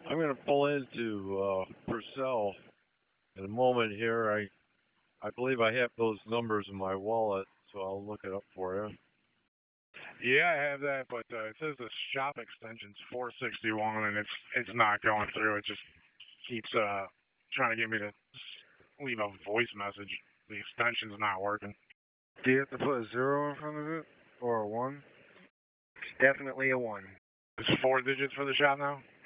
I'm going to pull into Purcell in a moment here. I believe I have those numbers in my wallet, so I'll look it up for you. Yeah, I have that, but it says the shop extension's 461, and it's not going through. It just keeps trying to get me to leave a voice message. The extension's not working. Do you have to put a 0 in front of it? Or a 1? Definitely a 1. It's 4 digits for the shop now?